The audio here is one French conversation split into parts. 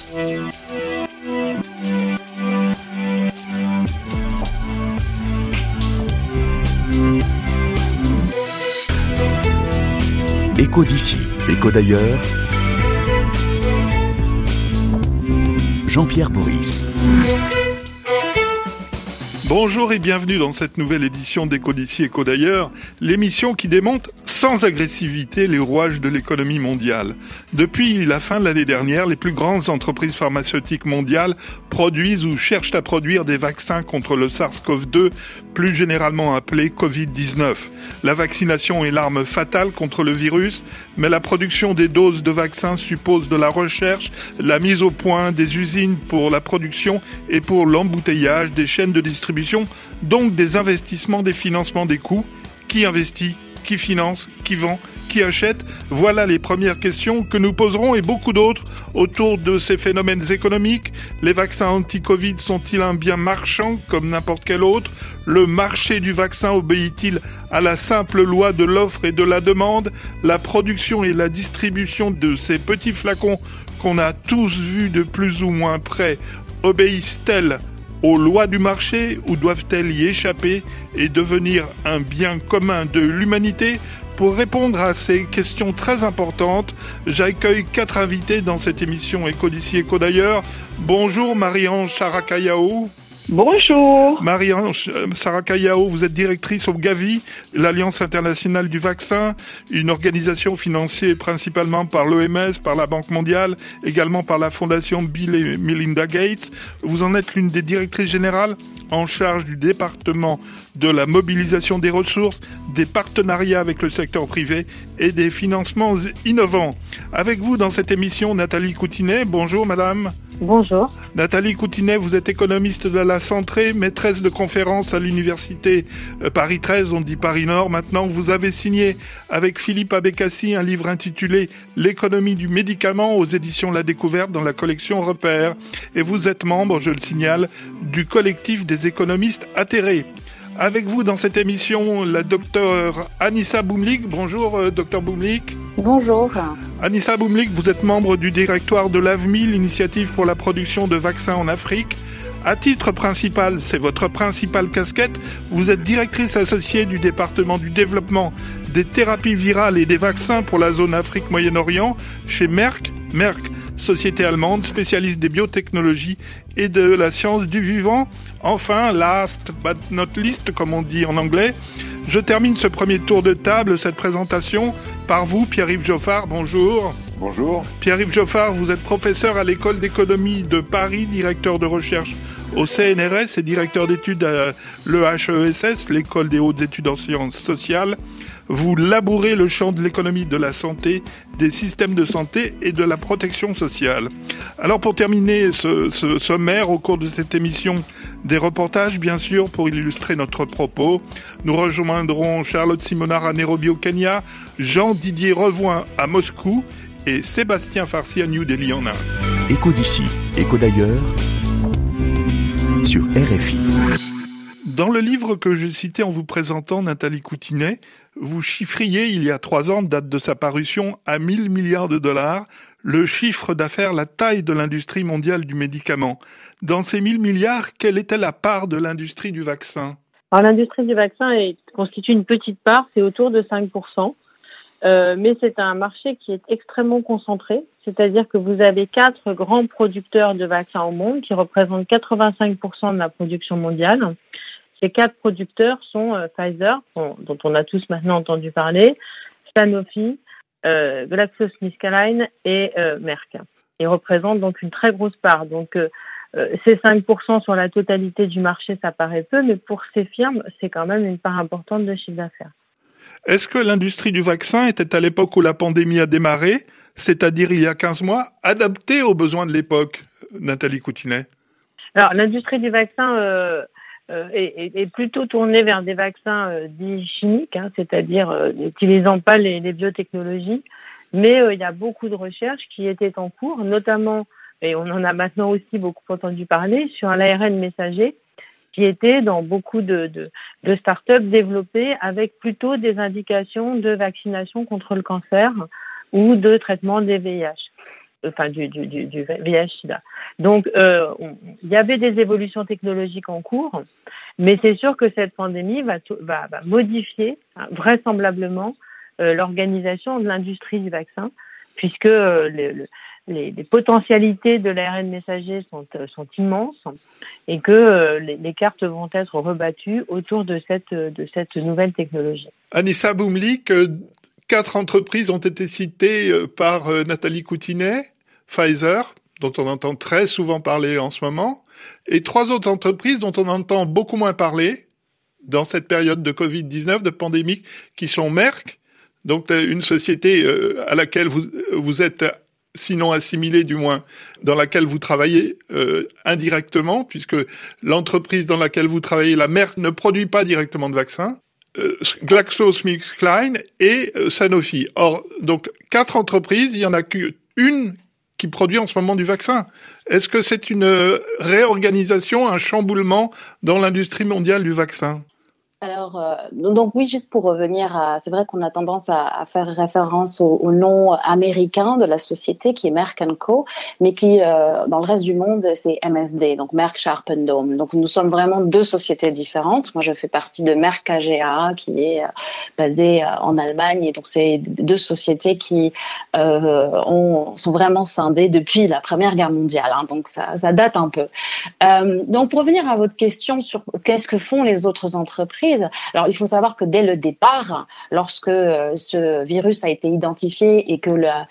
Écho d'ici, écho d'ailleurs. Jean-Pierre Boris. Bonjour et bienvenue dans cette nouvelle édition d'Écho d'ici, écho d'ailleurs, l'émission qui démonte sans agressivité les rouages de l'économie mondiale. Depuis la fin de l'année dernière, les plus grandes entreprises pharmaceutiques mondiales produisent ou cherchent à produire des vaccins contre le SARS-CoV-2, plus généralement appelé Covid-19. La vaccination est l'arme fatale contre le virus, mais la production des doses de vaccins suppose de la recherche, la mise au point des usines pour la production et pour l'embouteillage, des chaînes de distribution, donc des investissements, des financements des coûts. Qui investit ? Qui finance, qui vend, qui achète? Voilà les premières questions que nous poserons et beaucoup d'autres autour de ces phénomènes économiques. Les vaccins anti-Covid sont-ils un bien marchand comme n'importe quel autre? Le marché du vaccin obéit-il à la simple loi de l'offre et de la demande? La production et la distribution de ces petits flacons qu'on a tous vus de plus ou moins près obéissent-elles aux lois du marché ou doivent-elles y échapper et devenir un bien commun de l'humanité? Pour répondre à ces questions très importantes, j'accueille 4 invités dans cette émission Écho d'ici, écho d'ailleurs. Bonjour Marie-Ange Sarakayaou. Bonjour. Marie-Ange Sarakayaou, vous êtes directrice au Gavi, l'Alliance internationale du vaccin, une organisation financée principalement par l'OMS, par la Banque mondiale, également par la Fondation Bill et Melinda Gates. Vous en êtes l'une des directrices générales en charge du département de la mobilisation des ressources, des partenariats avec le secteur privé et des financements innovants. Avec vous dans cette émission, Nathalie Coutinet. Bonjour madame. Bonjour. Nathalie Coutinet, vous êtes économiste de la Centrée, maîtresse de conférences à l'université Paris 13, on dit Paris Nord. Maintenant, vous avez signé avec Philippe Abécassi un livre intitulé L'économie du médicament aux éditions La Découverte dans la collection Repères. Et vous êtes membre, je le signale, du collectif des économistes atterrés. Avec vous dans cette émission, la docteure Anissa Boumlik. Bonjour, docteur Boumlik. Bonjour. Anissa Boumlik, vous êtes membre du directoire de l'AVMI, l'initiative pour la production de vaccins en Afrique. À titre principal, c'est votre principale casquette, vous êtes directrice associée du département du développement des thérapies virales et des vaccins pour la zone Afrique-Moyen-Orient chez Merck. Merck, société allemande, spécialiste des biotechnologies et de la science du vivant. Enfin, last but not least, comme on dit en anglais, je termine ce premier tour de table, cette présentation, par vous, Pierre-Yves Joffard. Bonjour. Bonjour. Pierre-Yves Joffard, vous êtes professeur à l'école d'économie de Paris, directeur de recherche au CNRS et directeur d'études à l'EHESS, l'école des hautes études en sciences sociales. Vous labourez le champ de l'économie de la santé, des systèmes de santé et de la protection sociale. Alors pour terminer ce sommaire, au cours de cette émission, des reportages bien sûr pour illustrer notre propos. Nous rejoindrons Charlotte Simonard à Nairobi au Kenya, Jean-Didier Revoin à Moscou et Sébastien Farsi à New Delhi en Inde. Écho d'ici, écho d'ailleurs, sur RFI. Dans le livre que je citais en vous présentant, Nathalie Coutinet, vous chiffriez il y a 3 ans, date de sa parution, à 1000 milliards de dollars, le chiffre d'affaires, la taille de l'industrie mondiale du médicament. Dans ces 1000 milliards, quelle était la part de l'industrie du vaccin? Alors l'industrie du vaccin constitue une petite part, c'est autour de 5%. Mais c'est un marché qui est extrêmement concentré, c'est-à-dire que vous avez 4 grands producteurs de vaccins au monde qui représentent 85% de la production mondiale. Ces 4 producteurs sont Pfizer, dont on a tous maintenant entendu parler, Sanofi, GlaxoSmithKline et Merck. Ils représentent donc une très grosse part. Donc ces 5% sur la totalité du marché, ça paraît peu, mais pour ces firmes, c'est quand même une part importante de chiffre d'affaires. Est-ce que l'industrie du vaccin était à l'époque où la pandémie a démarré, c'est-à-dire il y a 15 mois, adaptée aux besoins de l'époque, Nathalie Coutinet? Alors, l'industrie du vaccin est plutôt tournée vers des vaccins dits chimiques, c'est-à-dire n'utilisant pas les biotechnologies, mais il y a beaucoup de recherches qui étaient en cours, notamment, et on en a maintenant aussi beaucoup entendu parler, sur l'ARN messager, qui était dans beaucoup de start-up développées avec plutôt des indications de vaccination contre le cancer ou de traitement des VIH. du VIH/SIDA. Donc, il y avait des évolutions technologiques en cours, mais c'est sûr que cette pandémie va modifier vraisemblablement l'organisation de l'industrie du vaccin, puisque les potentialités de l'ARN messager sont immenses et que les cartes vont être rebattues autour de cette nouvelle technologie. Anissa Boumlik, 4 entreprises ont été citées par Nathalie Coutinet, Pfizer, dont on entend très souvent parler en ce moment, et 3 autres entreprises dont on entend beaucoup moins parler dans cette période de Covid-19, de pandémie, qui sont Merck, donc une société à laquelle vous êtes sinon assimilé du moins, dans laquelle vous travaillez indirectement, puisque l'entreprise dans laquelle vous travaillez, la Merck, ne produit pas directement de vaccins, GlaxoSmithKline et Sanofi. Or, donc 4 entreprises, il y en a qu'une qui produit en ce moment du vaccin. Est-ce que c'est une réorganisation, un chamboulement dans l'industrie mondiale du vaccin ? Alors, donc oui, juste pour revenir c'est vrai qu'on a tendance à faire référence au nom américain de la société qui est Merck & Co, mais qui, dans le reste du monde, c'est MSD, donc Merck Sharp & Dohme. Donc nous sommes vraiment 2 sociétés différentes. Moi, je fais partie de Merck KGaA, qui est basée en Allemagne, et donc c'est 2 sociétés qui sont vraiment scindées depuis la Première Guerre mondiale. Hein, donc ça date un peu. Donc pour revenir à votre question sur qu'est-ce que font les autres entreprises. Alors, il faut savoir que dès le départ, lorsque ce virus a été identifié et que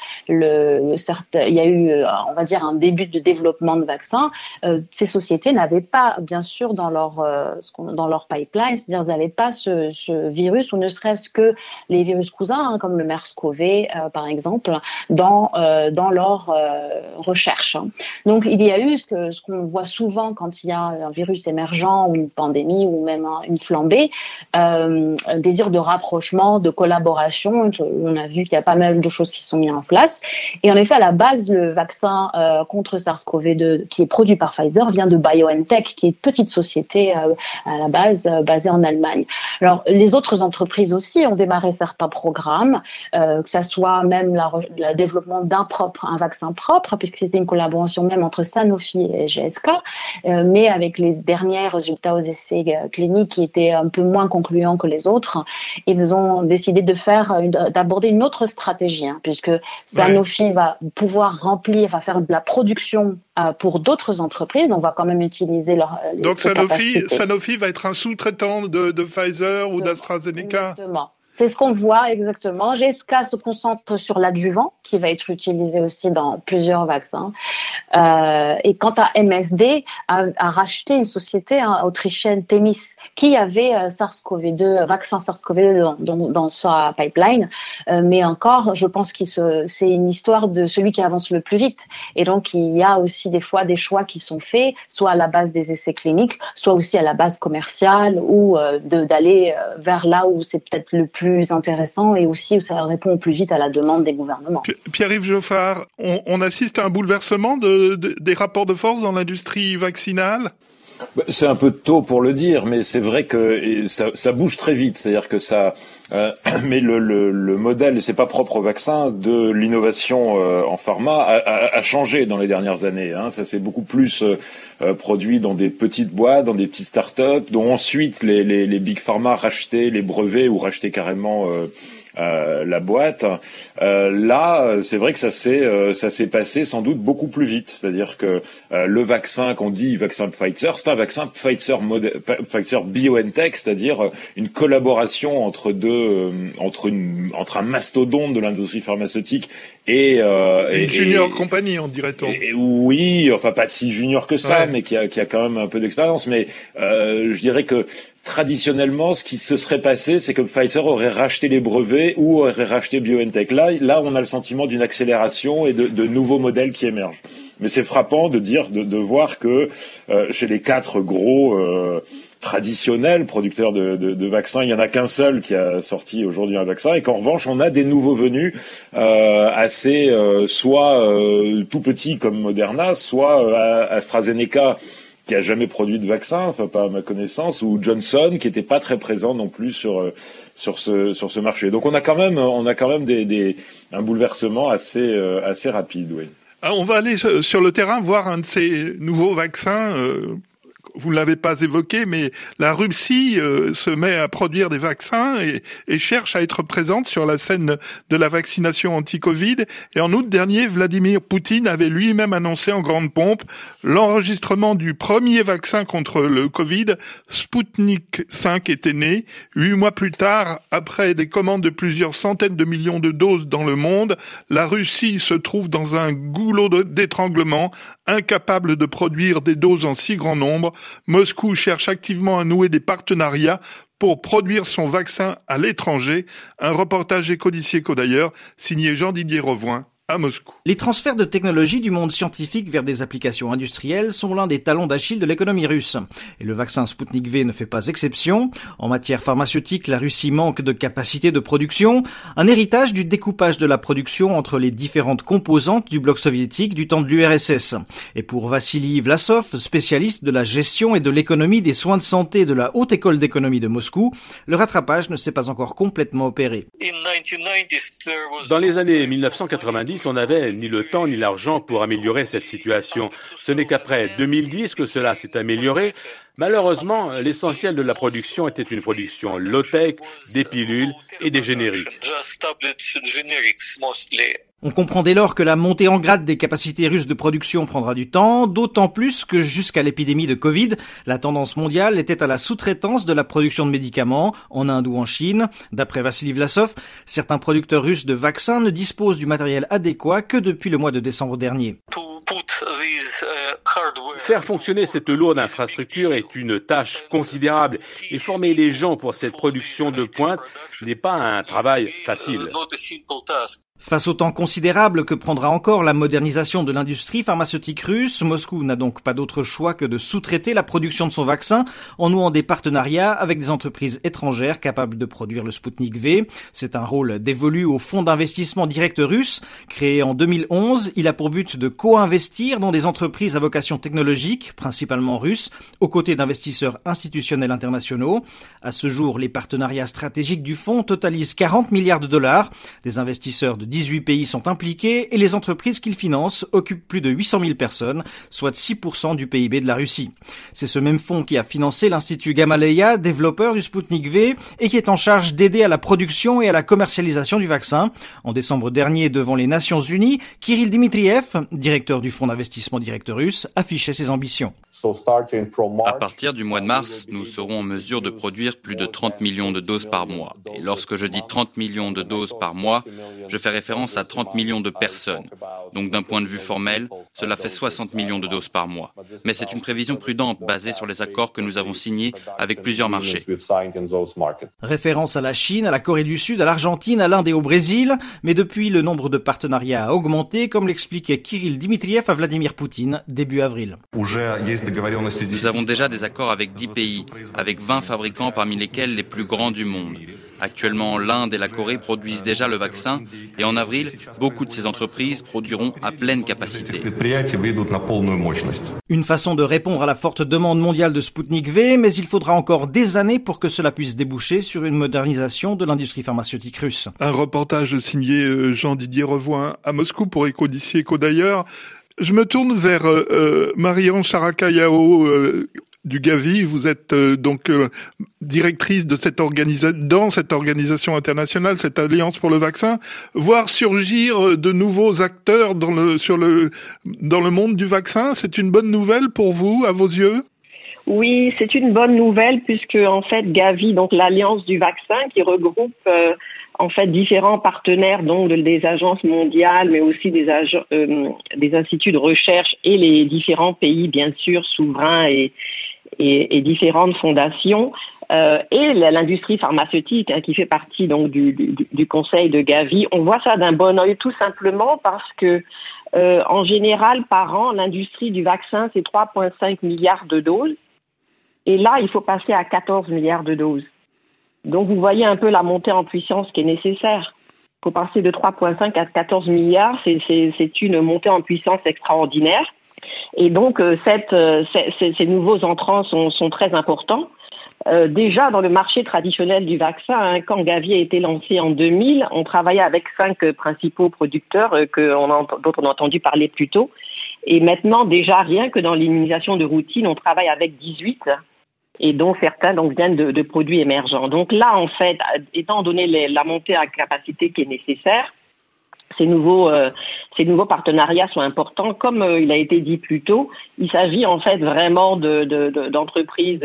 il y a eu, on va dire, un début de développement de vaccins, ces sociétés n'avaient pas, bien sûr, dans leur pipeline, c'est-à-dire elles n'avaient pas ce virus, ou ne serait-ce que les virus cousins, hein, comme le MERS-CoV, par exemple, dans leur recherche. Donc, il y a eu ce qu'on voit souvent quand il y a un virus émergent ou une pandémie ou même une flambée, un désir de rapprochement, de collaboration. On a vu qu'il y a pas mal de choses qui sont mises en place. Et en effet, à la base, le vaccin contre SARS-CoV-2 qui est produit par Pfizer vient de BioNTech, qui est une petite société à la base basée en Allemagne. Alors, les autres entreprises aussi ont démarré certains programmes, que ça soit même le développement un vaccin propre, puisque c'était une collaboration même entre Sanofi et GSK, mais avec les derniers résultats aux essais cliniques qui étaient un peu moins concluants que les autres, ils ont décidé d'aborder une autre stratégie, hein, puisque Sanofi va pouvoir faire de la production pour d'autres entreprises. On va quand même utiliser donc Sanofi va être un sous-traitant de Pfizer ou d'AstraZeneca. Exactement. C'est ce qu'on voit exactement. GSK se concentre sur l'adjuvant, qui va être utilisé aussi dans plusieurs vaccins. Et quant à MSD, a racheté une société autrichienne, Themis, qui avait vaccin SARS-CoV-2 dans sa pipeline. Mais encore, je pense que c'est une histoire de celui qui avance le plus vite. Et donc, il y a aussi des fois des choix qui sont faits, soit à la base des essais cliniques, soit aussi à la base commerciale, ou d'aller vers là où c'est peut-être le plus intéressant et aussi où ça répond au plus vite à la demande des gouvernements. Pierre-Yves Geoffard, on assiste à un bouleversement des rapports de force dans l'industrie vaccinale ? C'est un peu tôt pour le dire, mais c'est vrai que ça bouge très vite. C'est-à-dire que mais le modèle, c'est pas propre au vaccin, de l'innovation en pharma a changé dans les dernières années. Hein. Ça s'est beaucoup plus produit dans des petites boîtes, dans des petites startups, dont ensuite les big pharma rachetaient les brevets ou rachetaient carrément la boîte. Là, c'est vrai que ça s'est passé sans doute beaucoup plus vite. C'est-à-dire que le vaccin qu'on dit vaccin Pfizer, c'est un vaccin Pfizer BioNTech, c'est-à-dire une collaboration entre un mastodonte de l'industrie pharmaceutique et junior compagnie, on dirait-on. Oui, enfin pas si junior que ça, mais qui a quand même un peu d'expérience. Mais je dirais que traditionnellement, ce qui se serait passé, c'est que Pfizer aurait racheté les brevets ou aurait racheté BioNTech. Là, on a le sentiment d'une accélération et de nouveaux modèles qui émergent. Mais c'est frappant de voir que chez les 4 gros traditionnels producteurs de vaccins, il y en a qu'un seul qui a sorti aujourd'hui un vaccin, et qu'en revanche, on a des nouveaux venus assez soit tout petits comme Moderna, soit AstraZeneca, qui a jamais produit de vaccin, enfin pas à ma connaissance, ou Johnson, qui était pas très présent non plus sur ce marché. Donc on a quand même un bouleversement assez rapide, oui. Alors, on va aller sur le terrain voir un de ces nouveaux vaccins. Vous ne l'avez pas évoqué, mais la Russie se met à produire des vaccins et cherche à être présente sur la scène de la vaccination anti-Covid. Et en août dernier, Vladimir Poutine avait lui-même annoncé en grande pompe l'enregistrement du premier vaccin contre le Covid. Sputnik 5 était né. 8 mois plus tard, après des commandes de plusieurs centaines de millions de doses dans le monde, la Russie se trouve dans un goulot d'étranglement, incapable de produire des doses en si grand nombre. Moscou cherche activement à nouer des partenariats pour produire son vaccin à l'étranger. Un reportage Éco-d'ici Éco d'ailleurs, signé Jean-Didier Revoin à Moscou. Les transferts de technologie du monde scientifique vers des applications industrielles sont l'un des talons d'Achille de l'économie russe. Et le vaccin Sputnik V ne fait pas exception. En matière pharmaceutique, la Russie manque de capacité de production, un héritage du découpage de la production entre les différentes composantes du bloc soviétique du temps de l'URSS. Et pour Vassili Vlasov, spécialiste de la gestion et de l'économie des soins de santé de la Haute École d'économie de Moscou, le rattrapage ne s'est pas encore complètement opéré. Dans les années 1990, on n'avait ni le temps ni l'argent pour améliorer cette situation. Ce n'est qu'après 2010 que cela s'est amélioré. Malheureusement, l'essentiel de la production était une production low-tech, des pilules et des génériques. On comprend dès lors que la montée en grade des capacités russes de production prendra du temps, d'autant plus que jusqu'à l'épidémie de Covid, la tendance mondiale était à la sous-traitance de la production de médicaments en Inde ou en Chine. D'après Vassili Vlasov, certains producteurs russes de vaccins ne disposent du matériel adéquat que depuis le mois de décembre dernier. Faire fonctionner cette lourde infrastructure est une tâche considérable et former les gens pour cette production de pointe n'est pas un travail facile. Face au temps considérable que prendra encore la modernisation de l'industrie pharmaceutique russe, Moscou n'a donc pas d'autre choix que de sous-traiter la production de son vaccin en nouant des partenariats avec des entreprises étrangères capables de produire le Sputnik V. C'est un rôle dévolu au fonds d'investissement direct russe. Créé en 2011, il a pour but de co-investir dans des entreprises à vocation technologique, principalement russes, aux côtés d'investisseurs institutionnels internationaux. À ce jour, les partenariats stratégiques du fonds totalisent 40 milliards de dollars. Des investisseurs de 18 pays sont impliqués et les entreprises qu'il finance occupent plus de 800 000 personnes, soit 6% du PIB de la Russie. C'est ce même fonds qui a financé l'Institut Gamaleya, développeur du Sputnik V, et qui est en charge d'aider à la production et à la commercialisation du vaccin. En décembre dernier, devant les Nations Unies, Kirill Dmitriev, directeur du fonds d'investissement direct russe, affichait ses ambitions. À partir du mois de mars, nous serons en mesure de produire plus de 30 millions de doses par mois. Et lorsque je dis 30 millions de doses par mois, je fais référence à 30 millions de personnes. Donc d'un point de vue formel, cela fait 60 millions de doses par mois. Mais c'est une prévision prudente basée sur les accords que nous avons signés avec plusieurs marchés. Référence à la Chine, à la Corée du Sud, à l'Argentine, à l'Inde et au Brésil. Mais depuis, le nombre de partenariats a augmenté, comme l'expliquait Kirill Dmitriev à Vladimir Poutine début avril. Nous avons déjà des accords avec 10 pays, avec 20 fabricants parmi lesquels les plus grands du monde. Actuellement, l'Inde et la Corée produisent déjà le vaccin et en avril, beaucoup de ces entreprises produiront à pleine capacité. Une façon de répondre à la forte demande mondiale de Sputnik V, mais il faudra encore des années pour que cela puisse déboucher sur une modernisation de l'industrie pharmaceutique russe. Un reportage signé Jean-Didier Revoin à Moscou pour Éco-d'ici Éco d'ailleurs. Je me tourne vers Marianne Charakayao du Gavi. Vous êtes donc directrice de dans cette organisation internationale, cette alliance pour le vaccin. Voir surgir de nouveaux acteurs dans le monde du vaccin, c'est une bonne nouvelle pour vous, à vos yeux? Oui, c'est une bonne nouvelle puisque en fait Gavi, donc l'alliance du vaccin, qui regroupe en fait différents partenaires, donc des agences mondiales, mais aussi des instituts de recherche et les différents pays, bien sûr, souverains et différentes fondations, et l'industrie pharmaceutique qui fait partie donc du conseil de Gavi. On voit ça d'un bon œil tout simplement parce que en général par an l'industrie du vaccin c'est 3,5 milliards de doses et là il faut passer à 14 milliards de doses. Donc vous voyez un peu la montée en puissance qui est nécessaire. Il faut passer de 3,5 à 14 milliards, c'est une montée en puissance extraordinaire. Et donc ces nouveaux entrants sont très importants déjà dans le marché traditionnel du vaccin, quand Gavi a été lancé en 2000, on travaillait avec 5 principaux producteurs dont on a entendu parler plus tôt. Et maintenant, déjà, rien que dans l'immunisation de routine, on travaille avec 18, et dont certains viennent de produits émergents. Donc là, en fait, étant donné la montée à capacité qui est nécessaire, ces nouveaux partenariats sont importants. Comme il a été dit plus tôt, il s'agit en fait vraiment d'entreprises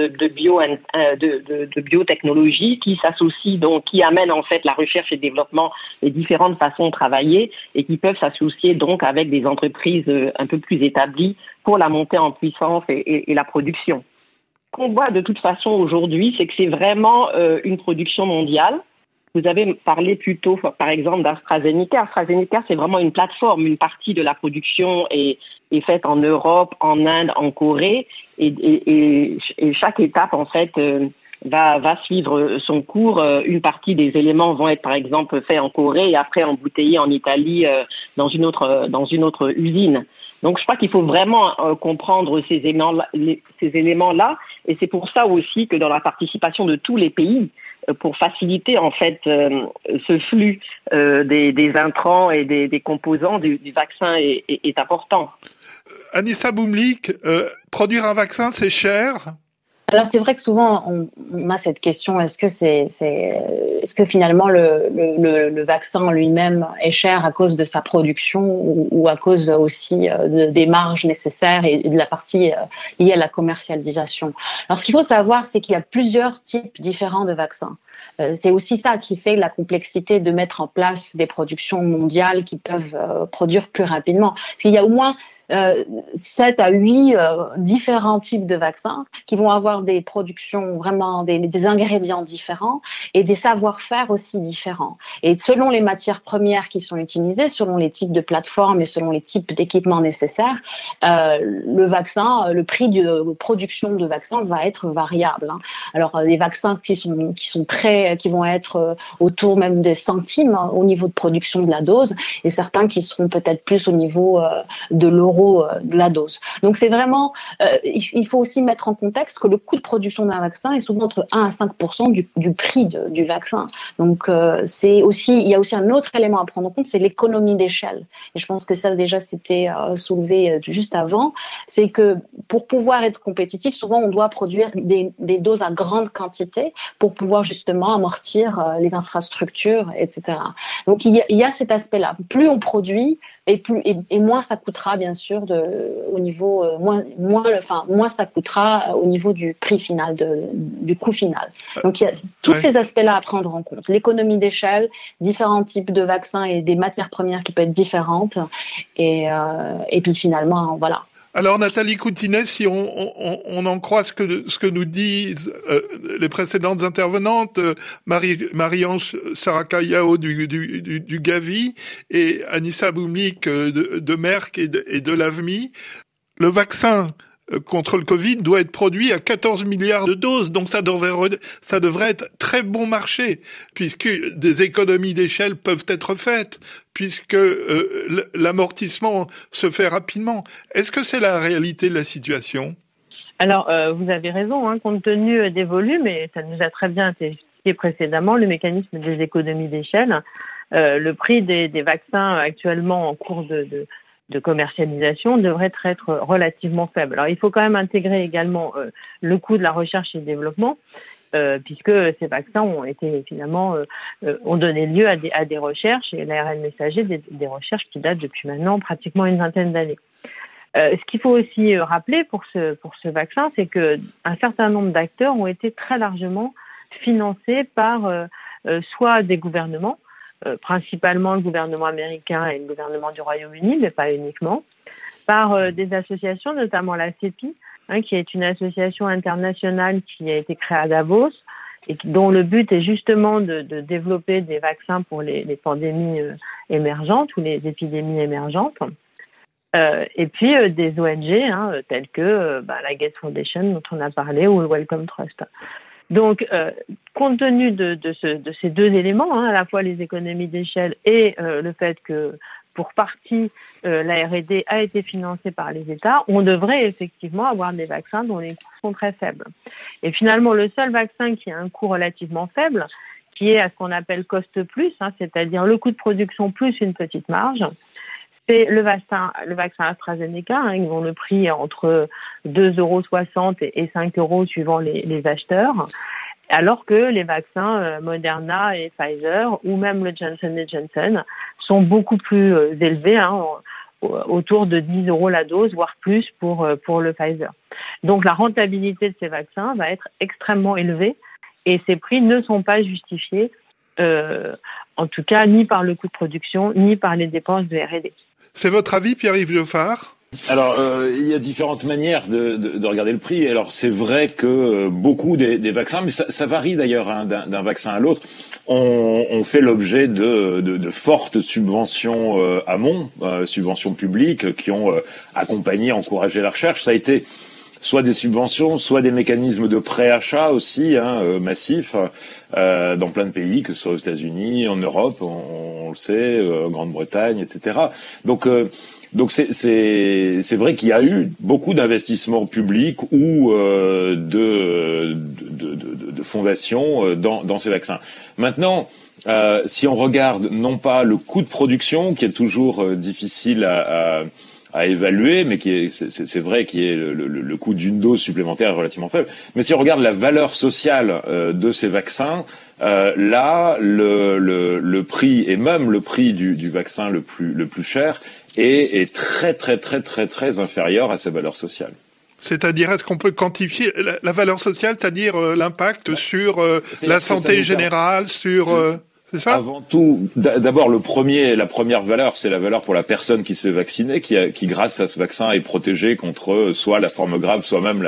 de biotechnologie qui s'associent, donc qui amènent en fait la recherche et le développement, les différentes façons de travailler, et qui peuvent s'associer donc avec des entreprises un peu plus établies pour la montée en puissance et la production. Ce qu'on voit de toute façon aujourd'hui, c'est que c'est vraiment une production mondiale. Vous avez parlé plus tôt, par exemple, d'AstraZeneca. AstraZeneca, c'est vraiment une plateforme. Une partie de la production est faite en Europe, en Inde, en Corée. Et chaque étape, en fait, va suivre son cours. Une partie des éléments vont être, par exemple, faits en Corée et après embouteillés en Italie dans une autre usine. Donc, je crois qu'il faut vraiment comprendre ces éléments-là. Et c'est pour ça aussi que dans la participation de tous les pays, pour faciliter en fait ce flux des intrants et des composants du vaccin est important. Anissa Boumlik, produire un vaccin, c'est cher ? Alors c'est vrai que souvent on a cette question, est-ce que finalement le vaccin lui-même est cher à cause de sa production ou à cause aussi des marges nécessaires et de la partie liée à la commercialisation. Alors ce qu'il faut savoir, c'est qu'il y a plusieurs types différents de vaccins. C'est aussi ça qui fait la complexité de mettre en place des productions mondiales qui peuvent produire plus rapidement. Parce qu'il y a au moins 7 à 8 différents types de vaccins qui vont avoir des productions vraiment, des ingrédients différents et des savoir-faire aussi différents. Et selon les matières premières qui sont utilisées, selon les types de plateformes et selon les types d'équipements nécessaires, le prix de production de vaccins va être variable. Alors, des vaccins qui vont être autour même des centimes au niveau de production de la dose et certains qui seront peut-être plus au niveau de l'euro de la dose. Donc c'est vraiment, il faut aussi mettre en contexte que le coût de production d'un vaccin est souvent entre 1 à 5% du prix du vaccin. Donc il y a aussi un autre élément à prendre en compte, c'est l'économie d'échelle. Et je pense que ça déjà c'était soulevé juste avant, c'est que pour pouvoir être compétitif, souvent on doit produire des doses à grande quantité pour pouvoir justement amortir les infrastructures, etc. Donc il y a cet aspect-là. Plus on produit et moins ça coûtera bien sûr moins ça coûtera au niveau du prix final, du coût final. Donc il y a tous ces aspects-là à prendre en compte. L'économie d'échelle, différents types de vaccins et des matières premières qui peuvent être différentes et puis finalement voilà. Alors Nathalie Coutinet, si on en croit ce que nous disent les précédentes intervenantes, Marie-Ange Sarakayaho du Gavi et Anissa Boumlik de Merck et de l'AVMI, le vaccin contre le Covid doit être produit à 14 milliards de doses. Donc ça devrait être très bon marché, puisque des économies d'échelle peuvent être faites, puisque l'amortissement se fait rapidement. Est-ce que c'est la réalité de la situation ? Alors, vous avez raison, compte tenu des volumes, et ça nous a très bien été expliqué précédemment, le mécanisme des économies d'échelle, le prix des vaccins actuellement en cours de commercialisation devrait être relativement faible. Alors, il faut quand même intégrer également le coût de la recherche et du développement, puisque ces vaccins ont donné lieu à des recherches, et l'ARN messager, des recherches qui datent depuis maintenant pratiquement une vingtaine d'années. Ce qu'il faut aussi rappeler pour ce vaccin, c'est qu'un certain nombre d'acteurs ont été très largement financés par soit des gouvernements, principalement le gouvernement américain et le gouvernement du Royaume-Uni, mais pas uniquement, par des associations, notamment la CEPI, qui est une association internationale qui a été créée à Davos et dont le but est justement de développer des vaccins pour les pandémies émergentes ou les épidémies émergentes. Et puis des ONG telles que la Gates Foundation dont on a parlé ou le Wellcome Trust. Donc, compte tenu de ces deux éléments, à la fois les économies d'échelle et le fait que pour partie, la R&D a été financée par les États, on devrait effectivement avoir des vaccins dont les coûts sont très faibles. Et finalement, le seul vaccin qui a un coût relativement faible, qui est à ce qu'on appelle cost plus, c'est-à-dire le coût de production plus une petite marge, c'est le vaccin AstraZeneca, dont le prix est entre 2,60 € et 5 € suivant les acheteurs, alors que les vaccins Moderna et Pfizer, ou même le Johnson & Johnson, sont beaucoup plus élevés, autour de 10 € la dose, voire plus pour le Pfizer. Donc la rentabilité de ces vaccins va être extrêmement élevée, et ces prix ne sont pas justifiés, en tout cas, ni par le coût de production, ni par les dépenses de R&D. C'est votre avis, Pierre-Yves Geoffard ? Alors, il y a différentes manières de regarder le prix. Alors, c'est vrai que beaucoup des vaccins, mais ça varie d'ailleurs d'un vaccin à l'autre, ont fait l'objet de fortes subventions amont, subventions publiques, qui ont accompagné, encouragé la recherche. Ça a été soit des subventions, soit des mécanismes de préachat aussi, massifs, dans plein de pays, que ce soit aux États-Unis, en Europe, on le sait, en Grande-Bretagne, etc. Donc c'est vrai qu'il y a eu beaucoup d'investissements publics ou de fondations dans ces vaccins. Maintenant, si on regarde non pas le coût de production, qui est toujours difficile à évaluer, mais c'est vrai qu'il y a le coût d'une dose supplémentaire relativement faible. Mais si on regarde la valeur sociale de ces vaccins, là, le prix, et même le prix du vaccin le plus cher, est très très très très très inférieur à sa valeur sociale. C'est-à-dire, est-ce qu'on peut quantifier la valeur sociale, c'est-à-dire l'impact sur la santé générale, sur... C'est ça ? Avant tout, d'abord la première valeur, c'est la valeur pour la personne qui se fait vacciner, qui grâce à ce vaccin est protégée contre soit la forme grave, soit même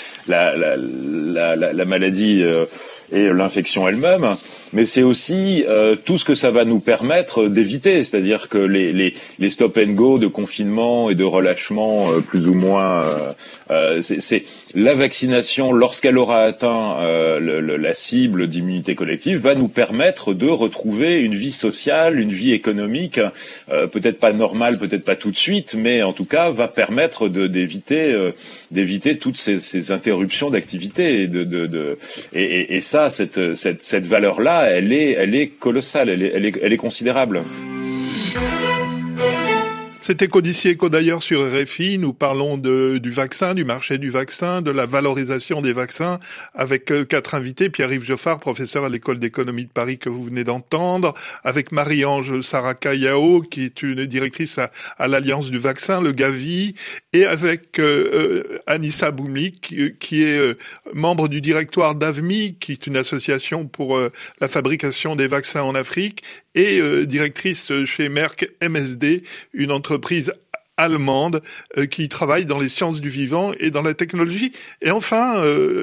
la maladie et l'infection elle-même. Mais c'est aussi tout ce que ça va nous permettre d'éviter, c'est-à-dire que les stop and go de confinement et de relâchement plus ou moins, c'est la vaccination, lorsqu'elle aura atteint la cible d'immunité collective, va nous permettre de retrouver une vie sociale, une vie économique, peut-être pas normale, peut-être pas tout de suite, mais en tout cas va permettre d'éviter toutes ces interruptions d'activité et ça, cette valeur-là, elle est colossale, elle est considérable. C'est Éco d'ici, Éco d'ailleurs sur RFI. Nous parlons du vaccin, du marché du vaccin, de la valorisation des vaccins avec 4 invités. Pierre-Yves Geoffard, professeur à l'École d'économie de Paris que vous venez d'entendre, avec Marie-Ange Saraka-Yao, qui est une directrice à l'Alliance du vaccin, le Gavi, et avec Anissa Boumli, qui est membre du directoire d'AVMI, qui est une association pour la fabrication des vaccins en Afrique, et directrice chez Merck MSD, une entreprise allemande qui travaille dans les sciences du vivant et dans la technologie. Et enfin,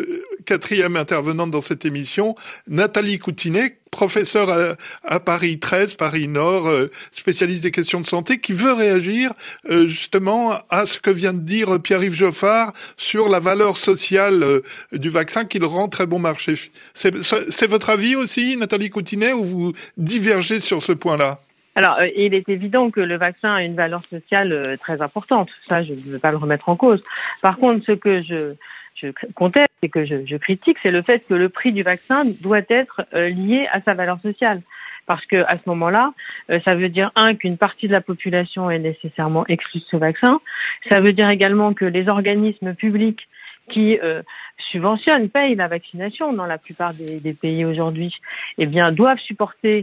4e intervenante dans cette émission, Nathalie Coutinet, professeure à Paris 13, Paris Nord, spécialiste des questions de santé, qui veut réagir justement à ce que vient de dire Pierre-Yves Geoffard sur la valeur sociale du vaccin qui le rend très bon marché. C'est votre avis aussi, Nathalie Coutinet, ou vous divergez sur ce point-là ? Alors, il est évident que le vaccin a une valeur sociale très importante. Ça, je ne veux pas le remettre en cause. Par contre, ce que je conteste et que je critique, c'est le fait que le prix du vaccin doit être lié à sa valeur sociale. Parce que à ce moment-là, ça veut dire, qu'une partie de la population est nécessairement exclue de ce vaccin. Ça veut dire également que les organismes publics qui payent la vaccination dans la plupart des pays aujourd'hui, doivent supporter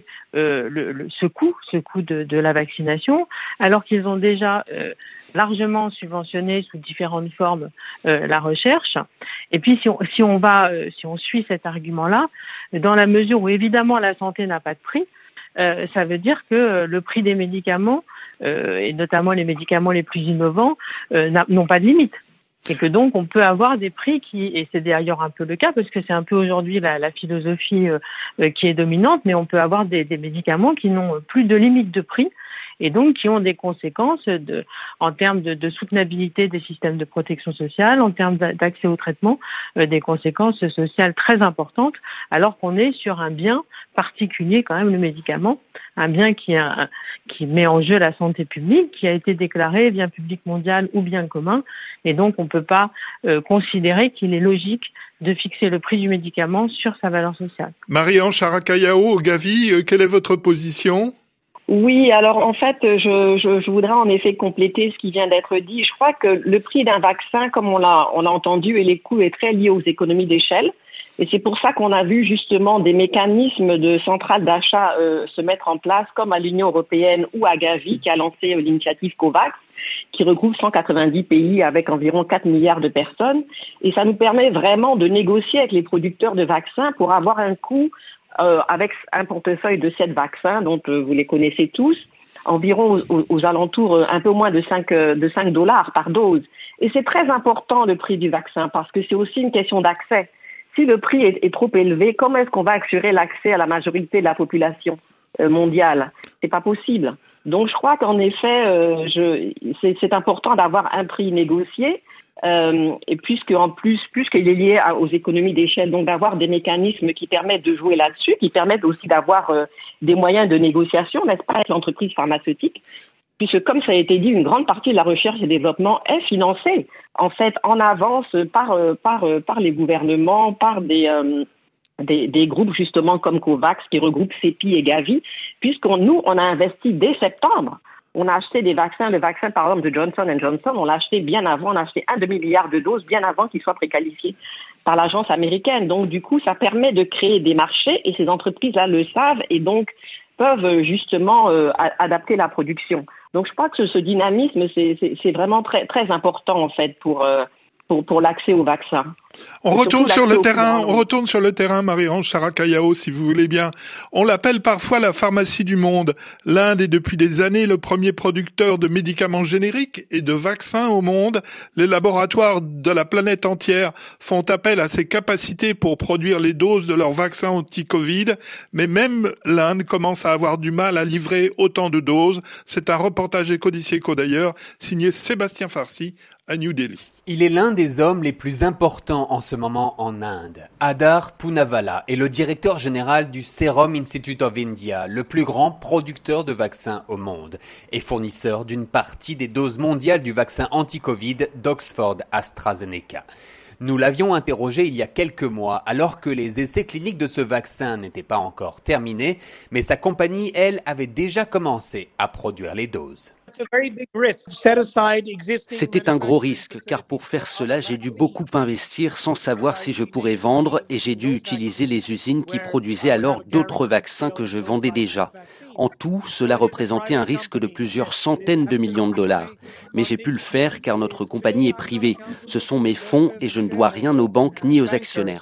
ce coût de la vaccination, alors qu'ils ont déjà largement subventionné sous différentes formes la recherche. Et puis si on suit cet argument-là, dans la mesure où évidemment la santé n'a pas de prix, ça veut dire que le prix des médicaments, et notamment les médicaments les plus innovants, n'ont pas de limite. Et que donc on peut avoir des prix et c'est d'ailleurs un peu le cas parce que c'est un peu aujourd'hui la philosophie qui est dominante, mais on peut avoir des médicaments qui n'ont plus de limite de prix et donc qui ont des conséquences en termes de soutenabilité des systèmes de protection sociale, en termes d'accès au traitement, des conséquences sociales très importantes, alors qu'on est sur un bien particulier quand même, le médicament, un bien qui met en jeu la santé publique, qui a été déclaré bien public mondial ou bien commun, et donc on ne peut pas considérer qu'il est logique de fixer le prix du médicament sur sa valeur sociale. Marie-Ange Charakayao, au Gavi, quelle est votre position ? Oui, alors en fait, je voudrais en effet compléter ce qui vient d'être dit. Je crois que le prix d'un vaccin, comme on l'a entendu, et les coûts est très lié aux économies d'échelle. Et c'est pour ça qu'on a vu justement des mécanismes de centrales d'achat se mettre en place, comme à l'Union européenne ou à Gavi, qui a lancé l'initiative COVAX, qui regroupe 190 pays avec environ 4 milliards de personnes. Et ça nous permet vraiment de négocier avec les producteurs de vaccins pour avoir un coût avec un portefeuille de 7 vaccins, dont vous les connaissez tous, environ aux alentours un peu moins de 5 $ par dose. Et c'est très important le prix du vaccin parce que c'est aussi une question d'accès. Si le prix est trop élevé, comment est-ce qu'on va assurer l'accès à la majorité de la population mondiale ? C'est pas possible. Donc je crois qu'en effet, c'est important d'avoir un prix négocié. Et puisqu'il est lié aux économies d'échelle, donc d'avoir des mécanismes qui permettent de jouer là-dessus, qui permettent aussi d'avoir des moyens de négociation, n'est-ce pas, avec l'entreprise pharmaceutique, puisque comme ça a été dit, une grande partie de la recherche et développement est financée en fait en avance par les gouvernements, par des groupes justement comme COVAX qui regroupent CEPI et Gavi, puisqu'on a investi dès septembre. On a acheté des vaccins, le vaccin par exemple de Johnson & Johnson, on l'a acheté bien avant, on a acheté 1 demi-milliard de doses bien avant qu'il soit préqualifié par l'agence américaine. Donc du coup, ça permet de créer des marchés et ces entreprises-là le savent et donc peuvent justement adapter la production. Donc je crois que ce dynamisme, c'est vraiment très, très important en fait pour l'accès au vaccin. On retourne sur le terrain, Marie-Ange Charakayao, si vous voulez bien. On l'appelle parfois la pharmacie du monde. L'Inde est depuis des années le premier producteur de médicaments génériques et de vaccins au monde. Les laboratoires de la planète entière font appel à ses capacités pour produire les doses de leurs vaccins anti-Covid. Mais même l'Inde commence à avoir du mal à livrer autant de doses. C'est un reportage Éco d'ici Éco d'ailleurs, signé Sébastien Farsi à New Delhi. Il est l'un des hommes les plus importants en ce moment en Inde. Adar Poonawalla est le directeur général du Serum Institute of India, le plus grand producteur de vaccins au monde, et fournisseur d'une partie des doses mondiales du vaccin anti-Covid d'Oxford AstraZeneca. Nous l'avions interrogé il y a quelques mois, alors que les essais cliniques de ce vaccin n'étaient pas encore terminés, mais sa compagnie, elle, avait déjà commencé à produire les doses. C'était un gros risque, car pour faire cela, j'ai dû beaucoup investir sans savoir si je pourrais vendre et j'ai dû utiliser les usines qui produisaient alors d'autres vaccins que je vendais déjà. En tout, cela représentait un risque de plusieurs centaines de millions de dollars. Mais j'ai pu le faire car notre compagnie est privée. Ce sont mes fonds et je ne dois rien aux banques ni aux actionnaires.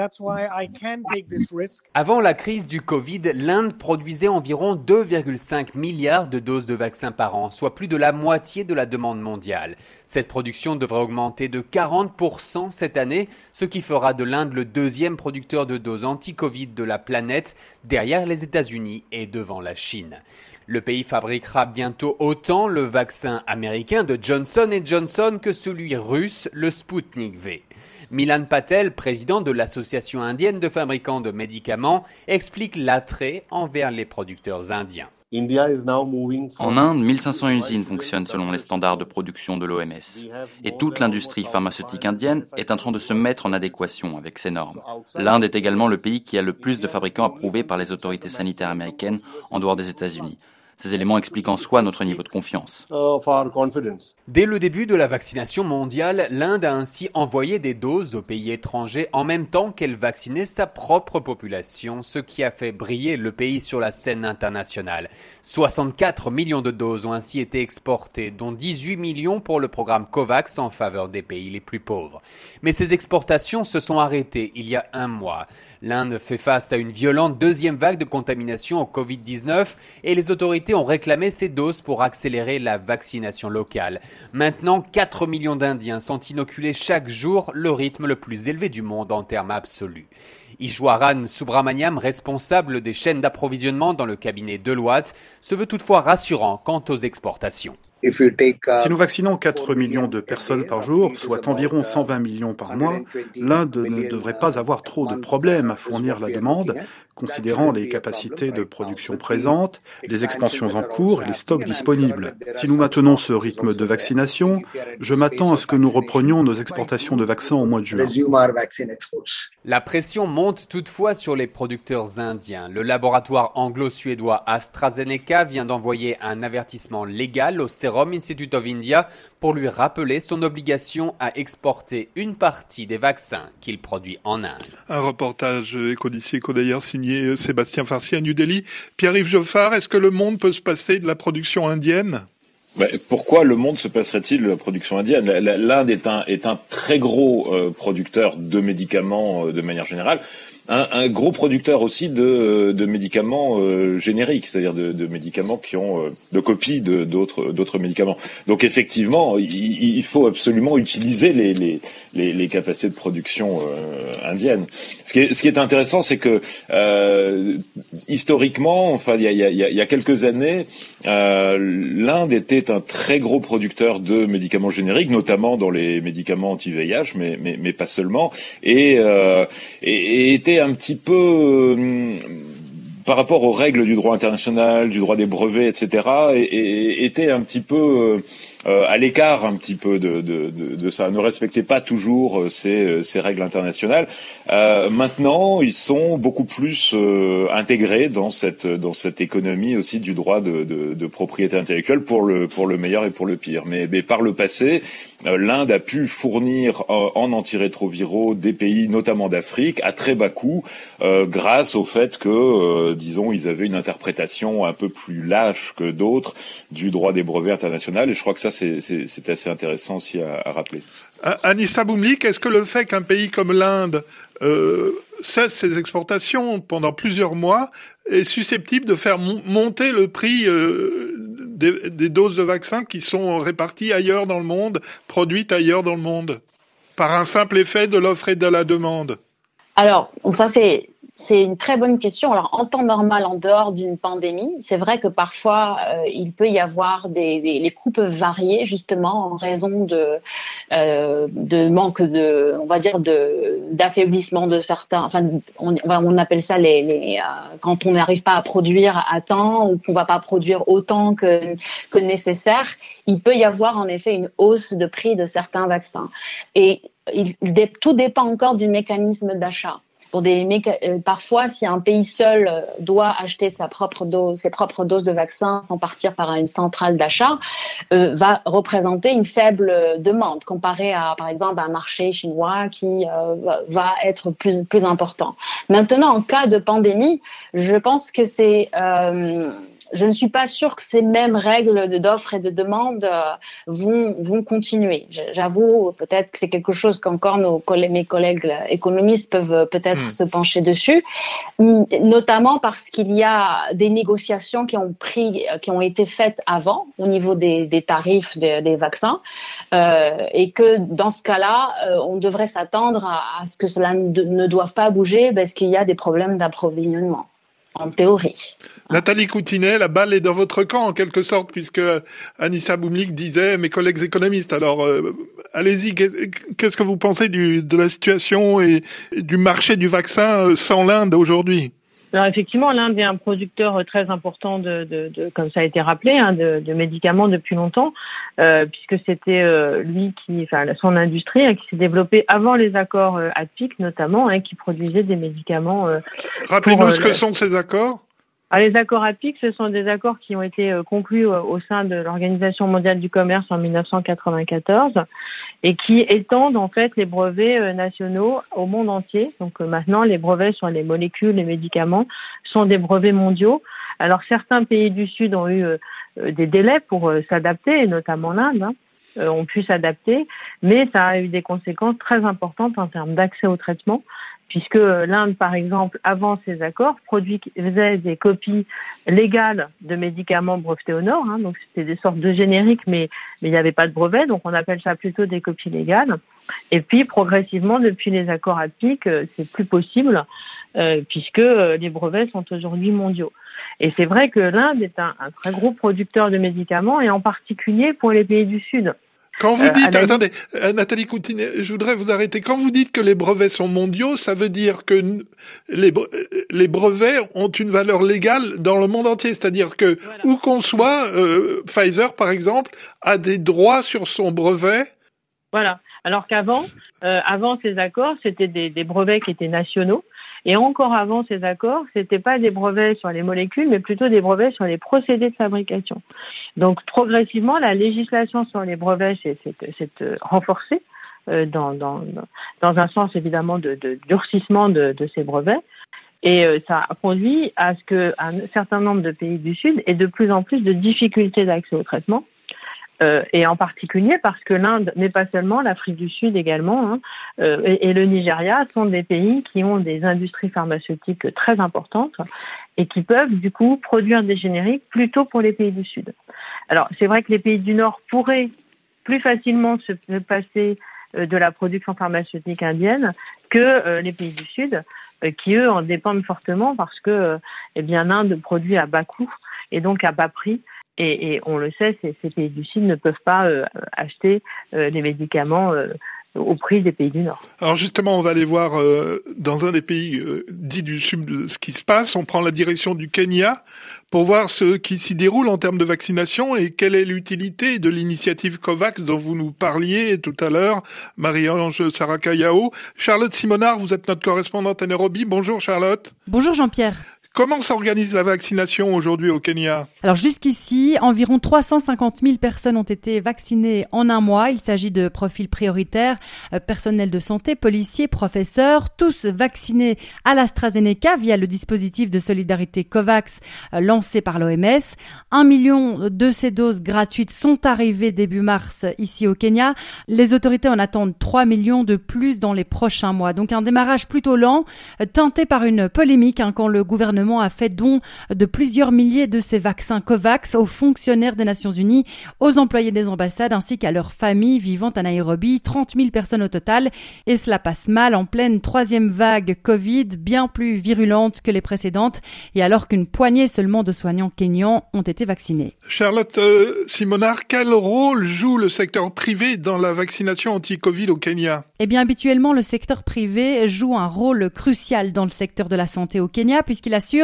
Avant la crise du Covid, l'Inde produisait environ 2,5 milliards de doses de vaccins par an, soit plus de la moitié de la demande mondiale. Cette production devrait augmenter de 40% cette année, ce qui fera de l'Inde le deuxième producteur de doses anti-Covid de la planète, derrière les États-Unis et devant la Chine. Le pays fabriquera bientôt autant le vaccin américain de Johnson & Johnson que celui russe, le Sputnik V. Milan Patel, président de l'Association indienne de fabricants de médicaments, explique l'attrait envers les producteurs indiens. En Inde, 1500 usines fonctionnent selon les standards de production de l'OMS. Et toute l'industrie pharmaceutique indienne est en train de se mettre en adéquation avec ces normes. L'Inde est également le pays qui a le plus de fabricants approuvés par les autorités sanitaires américaines en dehors des États-Unis. Ces éléments expliquent en soi notre niveau de confiance. Dès le début de la vaccination mondiale, l'Inde a ainsi envoyé des doses aux pays étrangers en même temps qu'elle vaccinait sa propre population, ce qui a fait briller le pays sur la scène internationale. 64 millions de doses ont ainsi été exportées, dont 18 millions pour le programme COVAX en faveur des pays les plus pauvres. Mais ces exportations se sont arrêtées il y a un mois. L'Inde fait face à une violente deuxième vague de contamination au Covid-19 et les autorités autorités ont réclamé ces doses pour accélérer la vaccination locale. Maintenant, 4 millions d'Indiens sont inoculés chaque jour, le rythme le plus élevé du monde en termes absolus. Ishwaran Subramaniam, responsable des chaînes d'approvisionnement dans le cabinet Deloitte, se veut toutefois rassurant quant aux exportations. Si nous vaccinons 4 millions de personnes par jour, soit environ 120 millions par mois, l'Inde ne devrait pas avoir trop de problèmes à fournir la demande, considérant les capacités de production présentes, les expansions en cours et les stocks disponibles. Si nous maintenons ce rythme de vaccination, je m'attends à ce que nous reprenions nos exportations de vaccins au mois de juin. La pression monte toutefois sur les producteurs indiens. Le laboratoire anglo-suédois AstraZeneca vient d'envoyer un avertissement légal au Serum Institute of India pour lui rappeler son obligation à exporter une partie des vaccins qu'il produit en Inde. Un reportage Éco-d'ici, Éco-d'ailleurs, signé Sébastien Farcy à New Delhi. Pierre-Yves Geoffard, est-ce que le monde peut se passer de la production indienne ? Pourquoi le monde se passerait-il de la production indienne ? L'Inde est un très gros producteur de médicaments de manière générale. Un gros producteur aussi de médicaments génériques, c'est-à-dire de médicaments qui ont de copies d'autres médicaments. Donc effectivement, il faut absolument utiliser les capacités de production indiennes. Ce qui est intéressant, c'est que historiquement, enfin il y a quelques années, l'Inde était un très gros producteur de médicaments génériques, notamment dans les médicaments anti-VIH, mais pas seulement, et était un petit peu par rapport aux règles du droit international, du droit des brevets, etc., et était un petit peu à l'écart un petit peu de ça, ne respectait pas toujours ces règles internationales. Maintenant, ils sont beaucoup plus intégrés dans cette économie aussi du droit de propriété intellectuelle pour le meilleur et pour le pire. Mais par le passé, l'Inde a pu fournir en antirétroviraux des pays, notamment d'Afrique, à très bas coût, grâce au fait que, disons, ils avaient une interprétation un peu plus lâche que d'autres du droit des brevets international. Et je crois que ça, c'est assez intéressant aussi à rappeler. Anissa Boumlik, est-ce que le fait qu'un pays comme l'Inde cesse ses exportations pendant plusieurs mois est susceptible de faire monter le prix des doses de vaccins qui sont réparties ailleurs dans le monde, produites ailleurs dans le monde, par un simple effet de l'offre et de la demande? Alors, ça c'est une très bonne question. Alors, en temps normal, en dehors d'une pandémie, c'est vrai que parfois, il peut y avoir les coûts peuvent varier justement en raison de manque on va dire, d'affaiblissement de certains. Enfin, on appelle ça quand on n'arrive pas à produire à temps ou qu'on va pas produire autant que nécessaire, il peut y avoir en effet une hausse de prix de certains vaccins. Et tout dépend encore du mécanisme d'achat. Parfois, si un pays seul doit acheter ses propres doses de vaccins sans partir par une centrale d'achat, va représenter une faible demande comparée à, par exemple, un marché chinois qui va être plus important. Maintenant, en cas de pandémie, je pense que je ne suis pas sûre que ces mêmes règles d'offre et de demande vont continuer. J'avoue, peut-être que c'est quelque chose qu'encore mes collègues économistes peuvent peut-être se pencher dessus, notamment parce qu'il y a des négociations qui ont été faites avant au niveau des tarifs des vaccins, et que dans ce cas-là, on devrait s'attendre à ce que cela ne doive pas bouger parce qu'il y a des problèmes d'approvisionnement. En théorie. Nathalie Coutinet, la balle est dans votre camp en quelque sorte, puisque Anissa Boumlik disait mes collègues économistes. Alors, allez-y, qu'est-ce que vous pensez de la situation et du marché du vaccin sans l'Inde aujourd'hui ? Alors effectivement, l'Inde est un producteur très important comme ça a été rappelé, de médicaments depuis longtemps, puisque c'était son industrie qui s'est développée avant les accords APIC notamment, qui produisait des médicaments. Rappelez-nous ce que sont ces accords. Alors, les accords APIC, ce sont des accords qui ont été conclus au sein de l'Organisation mondiale du commerce en 1994 et qui étendent en fait les brevets nationaux au monde entier. Donc maintenant, les brevets sur les molécules, les médicaments sont des brevets mondiaux. Alors certains pays du Sud ont eu des délais pour s'adapter, et notamment l'Inde, ont pu s'adapter, mais ça a eu des conséquences très importantes en termes d'accès au traitement, puisque l'Inde, par exemple, avant ces accords, faisait des copies légales de médicaments brevetés au Nord, donc c'était des sortes de génériques, mais il n'y avait pas de brevet, donc on appelle ça plutôt des copies légales. Et puis, progressivement, depuis les accords APIC, c'est plus possible, puisque les brevets sont aujourd'hui mondiaux. Et c'est vrai que l'Inde est un très gros producteur de médicaments, et en particulier pour les pays du Sud. Quand vous dites, attendez, Nathalie Coutinet, je voudrais vous arrêter. Quand vous dites que les brevets sont mondiaux, ça veut dire que les brevets ont une valeur légale dans le monde entier. C'est-à-dire que, où qu'on soit, Pfizer, par exemple, a des droits sur son brevet. Voilà. Alors qu'avant, avant ces accords, c'était des brevets qui étaient nationaux. Et encore avant ces accords, c'était pas des brevets sur les molécules, mais plutôt des brevets sur les procédés de fabrication. Donc progressivement, la législation sur les brevets s'est renforcée dans un sens évidemment de durcissement de ces brevets. Et ça a conduit à ce qu'un certain nombre de pays du Sud aient de plus en plus de difficultés d'accès au traitement. Et en particulier parce que l'Inde, mais pas seulement, l'Afrique du Sud également, et le Nigeria sont des pays qui ont des industries pharmaceutiques très importantes et qui peuvent du coup produire des génériques plutôt pour les pays du Sud. Alors c'est vrai que les pays du Nord pourraient plus facilement se passer de la production pharmaceutique indienne que les pays du Sud, qui eux en dépendent fortement parce que l'Inde produit à bas coût et donc à bas prix. Et on le sait, ces pays du Sud ne peuvent pas acheter les médicaments au prix des pays du Nord. Alors justement, on va aller voir dans un des pays dits du Sud ce qui se passe. On prend la direction du Kenya pour voir ce qui s'y déroule en termes de vaccination et quelle est l'utilité de l'initiative COVAX dont vous nous parliez tout à l'heure, Marie-Ange Sarakayao. Charlotte Simonard, vous êtes notre correspondante à Nairobi. Bonjour Charlotte. Bonjour Jean-Pierre. Comment s'organise la vaccination aujourd'hui au Kenya ? Alors jusqu'ici, environ 350 000 personnes ont été vaccinées en un mois. Il s'agit de profils prioritaires, personnel de santé, policiers, professeurs, tous vaccinés à l'AstraZeneca via le dispositif de solidarité COVAX lancé par l'OMS. 1 million de ces doses gratuites sont arrivées début mars ici au Kenya. Les autorités en attendent 3 millions de plus dans les prochains mois. Donc un démarrage plutôt lent, teinté par une polémique quand le gouvernement a fait don de plusieurs milliers de ces vaccins COVAX aux fonctionnaires des Nations Unies, aux employés des ambassades ainsi qu'à leurs familles vivant à Nairobi, 30 000 personnes au total. Et cela passe mal en pleine troisième vague Covid, bien plus virulente que les précédentes, et alors qu'une poignée seulement de soignants kenyans ont été vaccinés. Charlotte Simonard, quel rôle joue le secteur privé dans la vaccination anti-Covid au Kenya ? Eh bien, habituellement, le secteur privé joue un rôle crucial dans le secteur de la santé au Kenya, puisqu'il assure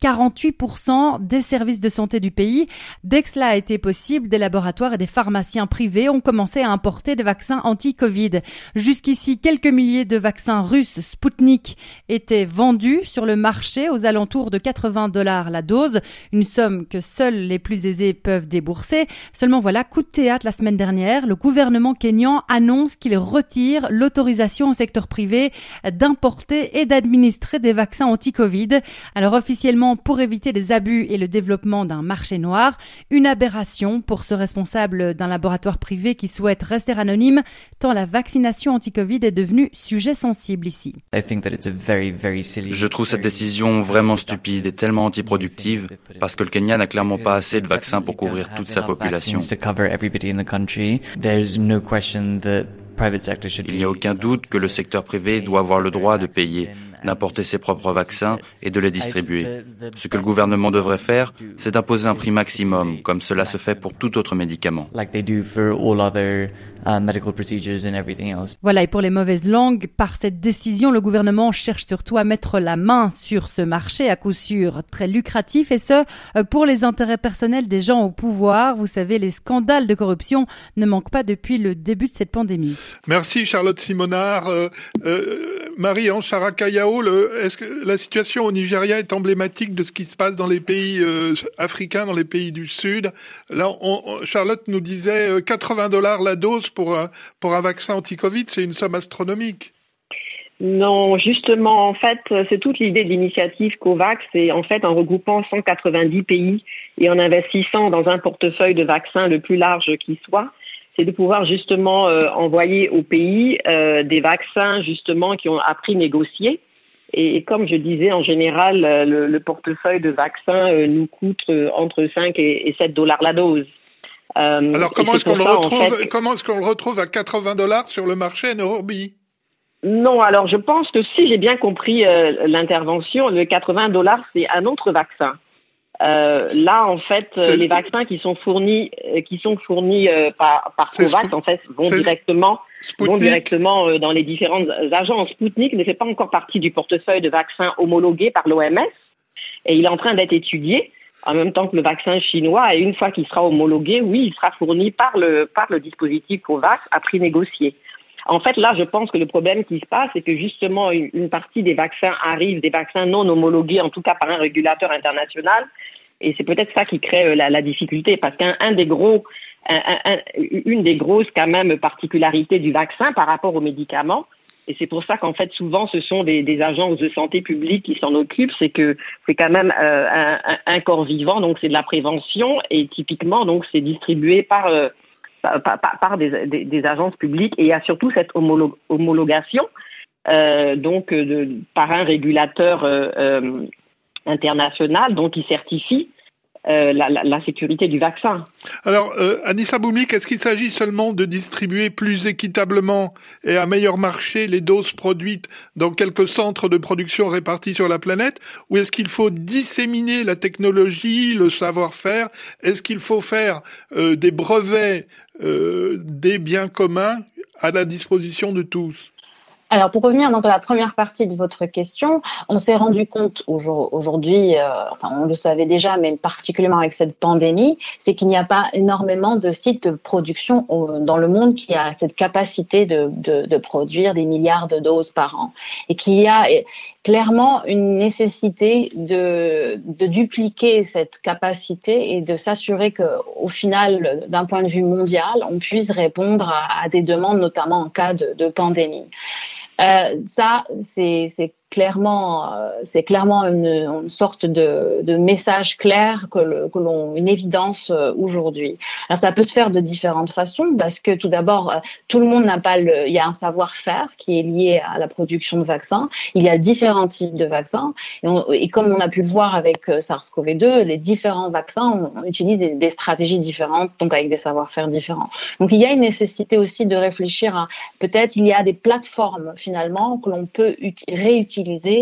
48% des services de santé du pays. Dès que cela a été possible, des laboratoires et des pharmaciens privés ont commencé à importer des vaccins anti-Covid. Jusqu'ici, quelques milliers de vaccins russes Sputnik étaient vendus sur le marché aux alentours de $80 la dose, une somme que seuls les plus aisés peuvent débourser. Seulement voilà, coup de théâtre la semaine dernière, le gouvernement kényan annonce qu'il retire l'autorisation au secteur privé d'importer et d'administrer des vaccins anti-Covid. Alors officiellement pour éviter les abus et le développement d'un marché noir, une aberration pour ce responsable d'un laboratoire privé qui souhaite rester anonyme tant la vaccination anti-Covid est devenue sujet sensible ici. Je trouve cette décision vraiment stupide et tellement antiproductive parce que le Kenya n'a clairement pas assez de vaccins pour couvrir toute sa population. Il n'y a aucun doute que le secteur privé doit avoir le droit de payer, d'importer ses propres vaccins et de les distribuer. Ce que le gouvernement devrait faire, c'est d'imposer un prix maximum, comme cela se fait pour tout autre médicament. Voilà, et pour les mauvaises langues, par cette décision, le gouvernement cherche surtout à mettre la main sur ce marché, à coup sûr très lucratif, et ce, pour les intérêts personnels des gens au pouvoir. Vous savez, les scandales de corruption ne manquent pas depuis le début de cette pandémie. Merci Charlotte Simonard. Marie-Ange Sarakayao, est-ce que la situation au Nigeria est emblématique de ce qui se passe dans les pays africains, dans les pays du Sud ? Là, Charlotte nous disait $80 la dose pour un vaccin anti-Covid, c'est une somme astronomique. Non, justement, en fait, c'est toute l'idée de l'initiative COVAX, c'est en fait en regroupant 190 pays et en investissant dans un portefeuille de vaccins le plus large qui soit, c'est de pouvoir justement envoyer aux pays des vaccins justement qui ont à prix négocié Et comme je disais, en général, le portefeuille de vaccins nous coûte entre 5 et 7 dollars la dose. Alors comment est-ce qu'on le retrouve à 80 dollars sur le marché Nairobi? Non, alors je pense que si j'ai bien compris l'intervention, le 80 dollars, c'est un autre vaccin. Là, en fait, les vaccins qui sont fournis par COVAX, en fait, vont directement dans les différentes agences. Sputnik ne fait pas encore partie du portefeuille de vaccins homologués par l'OMS et il est en train d'être étudié en même temps que le vaccin chinois. Et une fois qu'il sera homologué, oui, il sera fourni par le dispositif COVAX à prix négocié. En fait, là, je pense que le problème qui se passe, c'est que justement, une partie des vaccins arrivent, des vaccins non homologués, en tout cas par un régulateur international, et c'est peut-être ça qui crée la difficulté, parce une des grosses quand même particularités du vaccin par rapport aux médicaments, et c'est pour ça qu'en fait souvent ce sont des agences de santé publique qui s'en occupent, c'est que c'est quand même un corps vivant, donc c'est de la prévention, et typiquement donc c'est distribué par des agences publiques, et il y a surtout cette homologation par un régulateur international, donc qui certifie la sécurité du vaccin. Alors, Anissa Boumlik, est-ce qu'il s'agit seulement de distribuer plus équitablement et à meilleur marché les doses produites dans quelques centres de production répartis sur la planète, ou est-ce qu'il faut disséminer la technologie, le savoir-faire? Est-ce qu'il faut faire des brevets des biens communs à la disposition de tous? Alors, pour revenir donc à la première partie de votre question, on s'est rendu compte aujourd'hui, on le savait déjà, mais particulièrement avec cette pandémie, c'est qu'il n'y a pas énormément de sites de production dans le monde qui a cette capacité de produire des milliards de doses par an. Et qu'il y a clairement une nécessité de dupliquer cette capacité et de s'assurer qu'au final, d'un point de vue mondial, on puisse répondre à des demandes, notamment en cas de pandémie. Ça, c'est clairement une sorte de message clair une évidence aujourd'hui. Alors ça peut se faire de différentes façons, parce que tout d'abord, tout le monde n'a pas il y a un savoir-faire qui est lié à la production de vaccins. Il y a différents types de vaccins, et comme on a pu le voir avec SARS-CoV-2, les différents vaccins utilisent des stratégies différentes, donc avec des savoir-faire différents. Donc il y a une nécessité aussi de réfléchir à, peut-être il y a des plateformes finalement que l'on peut réutiliser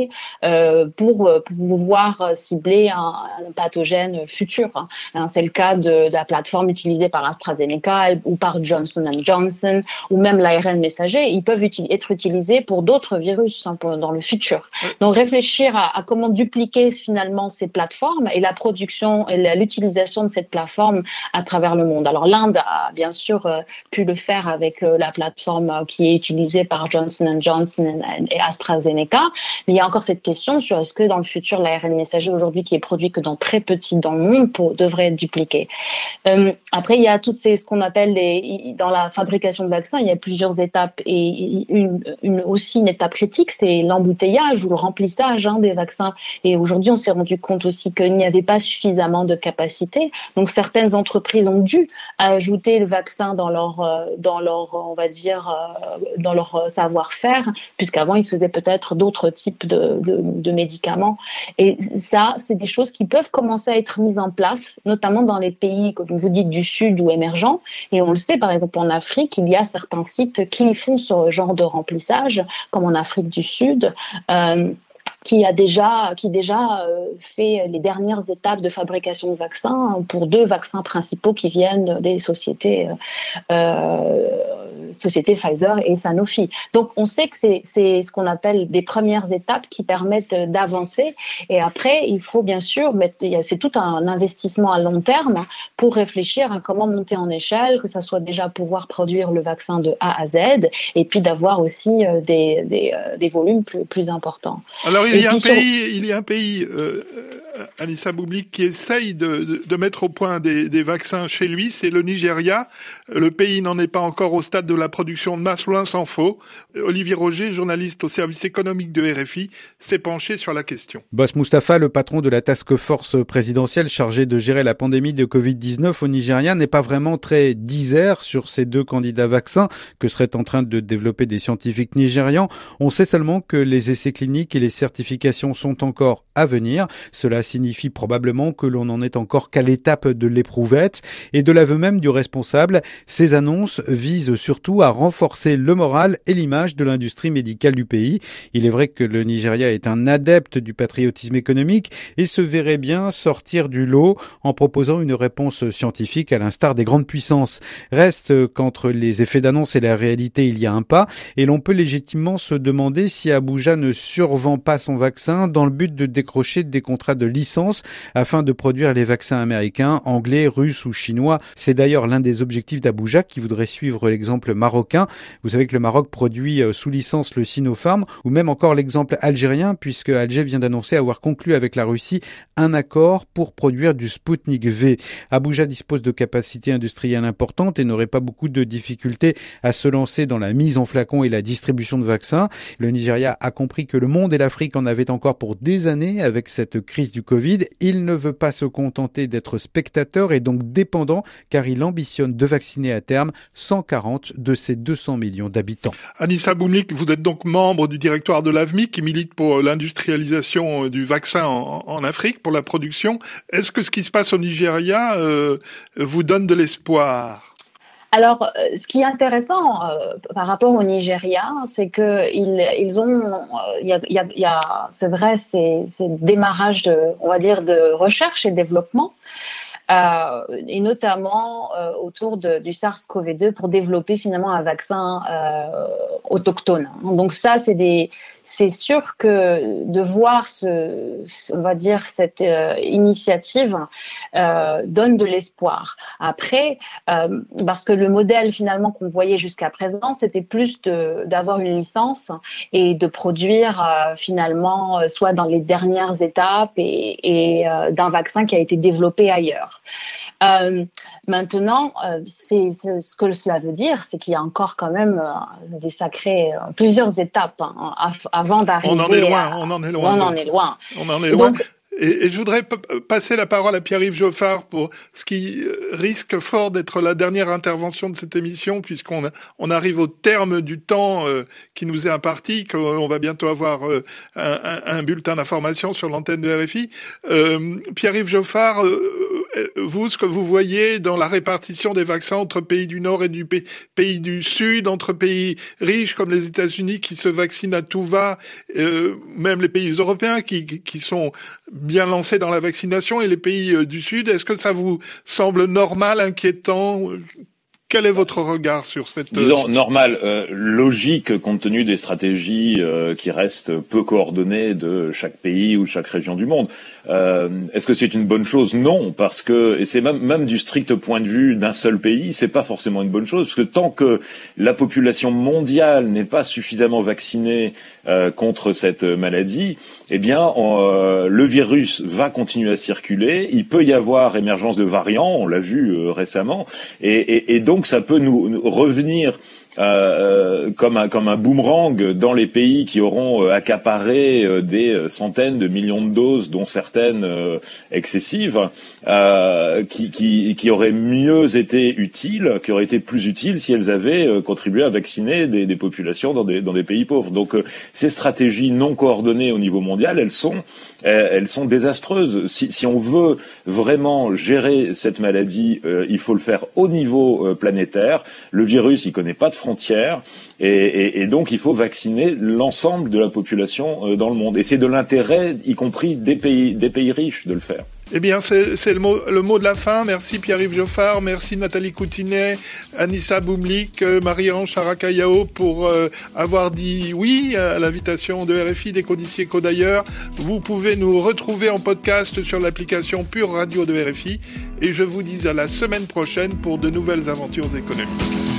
pour pouvoir cibler un pathogène futur. C'est le cas de la plateforme utilisée par AstraZeneca ou par Johnson & Johnson, ou même l'ARN messager. Ils peuvent être utilisés pour d'autres virus dans le futur. Donc réfléchir à comment dupliquer finalement ces plateformes et la production et l'utilisation de cette plateforme à travers le monde. Alors l'Inde a bien sûr pu le faire avec la plateforme qui est utilisée par Johnson & Johnson et AstraZeneca. Mais il y a encore cette question sur est-ce que dans le futur, l'ARN messager aujourd'hui qui est produit que dans très peu de sites dans le monde devrait être dupliqué. Après, il y a ce qu'on appelle dans la fabrication de vaccins, il y a plusieurs étapes, et aussi une étape critique, c'est l'embouteillage ou le remplissage des vaccins. Et aujourd'hui, on s'est rendu compte aussi qu'il n'y avait pas suffisamment de capacité. Donc certaines entreprises ont dû ajouter le vaccin dans leur savoir-faire, puisqu'avant ils faisaient peut-être d'autres types de médicaments. Et ça, c'est des choses qui peuvent commencer à être mises en place, notamment dans les pays, comme vous dites, du Sud ou émergents. Et on le sait, par exemple, en Afrique, il y a certains sites qui font ce genre de remplissage, comme en Afrique du Sud, qui déjà fait les dernières étapes de fabrication de vaccins pour 2 vaccins principaux qui viennent des sociétés Pfizer et Sanofi. Donc on sait que c'est ce qu'on appelle des premières étapes qui permettent d'avancer, et après il faut bien sûr c'est tout un investissement à long terme pour réfléchir à comment monter en échelle, que ça soit déjà pouvoir produire le vaccin de A à Z, et puis d'avoir aussi des volumes plus importants. Alors il y a un pays Anissa Boumlik, qui essaye de mettre au point des vaccins chez lui, c'est le Nigeria. Le pays n'en est pas encore au stade de la production de masse, loin s'en faut. Olivier Roger, journaliste au service économique de RFI, s'est penché sur la question. Boss Mustapha, le patron de la task force présidentielle chargée de gérer la pandémie de Covid-19 au Nigeria, n'est pas vraiment très disert sur ces deux candidats vaccins que seraient en train de développer des scientifiques nigérians. On sait seulement que les essais cliniques et les certifications sont encore à venir. Cela signifie probablement que l'on n'en est encore qu'à l'étape de l'éprouvette. Et de l'aveu même du responsable, ces annonces visent surtout à renforcer le moral et l'image de l'industrie médicale du pays. Il est vrai que le Nigeria est un adepte du patriotisme économique et se verrait bien sortir du lot en proposant une réponse scientifique à l'instar des grandes puissances. Reste qu'entre les effets d'annonce et la réalité, il y a un pas, et l'on peut légitimement se demander si Abuja ne survend pas son vaccin dans le but de décrocher des contrats de licence afin de produire les vaccins américains, anglais, russes ou chinois. C'est d'ailleurs l'un des objectifs d'Abuja qui voudrait suivre l'exemple marocain. Vous savez que le Maroc produit sous licence le Sinopharm, ou même encore l'exemple algérien, puisque Alger vient d'annoncer avoir conclu avec la Russie un accord pour produire du Sputnik V. Abuja dispose de capacités industrielles importantes et n'aurait pas beaucoup de difficultés à se lancer dans la mise en flacon et la distribution de vaccins. Le Nigeria a compris que le monde et l'Afrique en avaient encore pour des années avec cette crise du Covid. Il ne veut pas se contenter d'être spectateur et donc dépendant, car il ambitionne de vacciner à terme 140 de ses 200 millions d'habitants. Anissa Boumlik, vous êtes donc membre du directoire de l'AVMI qui milite pour l'industrialisation du vaccin en Afrique, pour la production. Est-ce que ce qui se passe au Nigeria vous donne de l'espoir ? Alors, ce qui est intéressant par rapport au Nigeria, c'est que ils ont, il y a, c'est vrai, c'est démarrage de recherche et développement. Et notamment autour du SARS-CoV-2 pour développer finalement un vaccin autochtone. Donc ça, c'est sûr que de voir on va dire cette initiative donne de l'espoir. Après, parce que le modèle finalement qu'on voyait jusqu'à présent, c'était plus d'avoir une licence et de produire finalement soit dans les dernières étapes et d'un vaccin qui a été développé ailleurs. Maintenant, ce que cela veut dire, c'est qu'il y a encore quand même plusieurs étapes avant d'arriver. On en est loin. Donc, et je voudrais passer la parole à Pierre-Yves Geoffard pour ce qui risque fort d'être la dernière intervention de cette émission, puisqu'on arrive au terme du temps qui nous est imparti, qu'on va bientôt avoir un bulletin d'information sur l'antenne de RFI. Pierre-Yves Geoffard, vous, ce que vous voyez dans la répartition des vaccins entre pays du Nord et du pays du Sud, entre pays riches comme les États-Unis qui se vaccinent à tout va, même les pays européens qui sont bien lancés dans la vaccination, et les pays du Sud, est-ce que ça vous semble normal, inquiétant ? Quel est votre regard sur cette... Disons, normal, logique, compte tenu des stratégies qui restent peu coordonnées de chaque pays ou de chaque région du monde. Est-ce que c'est une bonne chose ? Non, parce que, et c'est même du strict point de vue d'un seul pays, c'est pas forcément une bonne chose, parce que tant que la population mondiale n'est pas suffisamment vaccinée contre cette maladie, eh bien, le virus va continuer à circuler, il peut y avoir émergence de variants, on l'a vu récemment, et donc ça peut nous revenir comme un boomerang dans les pays qui auront accaparé des centaines de millions de doses, dont certaines excessives, qui auraient mieux été utiles, qui auraient été plus utiles si elles avaient contribué à vacciner des populations dans des pays pauvres. Donc ces stratégies non coordonnées au niveau mondial, elles sont désastreuses. Si on veut vraiment gérer cette maladie, il faut le faire au niveau planétaire. Le virus, il connaît pas de frontières, et donc il faut vacciner l'ensemble de la population dans le monde. Et c'est de l'intérêt, y compris des pays riches, de le faire. Eh bien, c'est le mot de la fin. Merci Pierre-Yves Geoffard, merci Nathalie Coutinet, Anissa Boumlik, Marie-Ange Charakayao pour avoir dit oui à l'invitation de RFI, d'Éco d'ici, Éco d'ailleurs. Vous pouvez nous retrouver en podcast sur l'application Pure Radio de RFI, et je vous dis à la semaine prochaine pour de nouvelles aventures économiques.